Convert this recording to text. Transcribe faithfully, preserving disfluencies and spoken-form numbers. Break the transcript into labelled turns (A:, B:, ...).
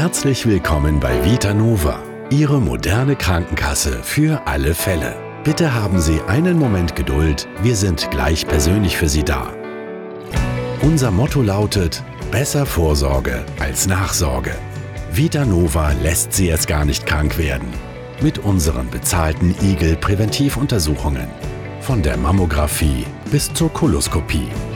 A: Herzlich willkommen bei Vitanova, Ihre moderne Krankenkasse für alle Fälle. Bitte haben Sie einen Moment Geduld, wir sind gleich persönlich für Sie da. Unser Motto lautet: Besser Vorsorge als Nachsorge. Vitanova lässt Sie jetzt gar nicht krank werden. Mit unseren bezahlten Igel-Präventivuntersuchungen. Von der Mammographie bis zur Koloskopie.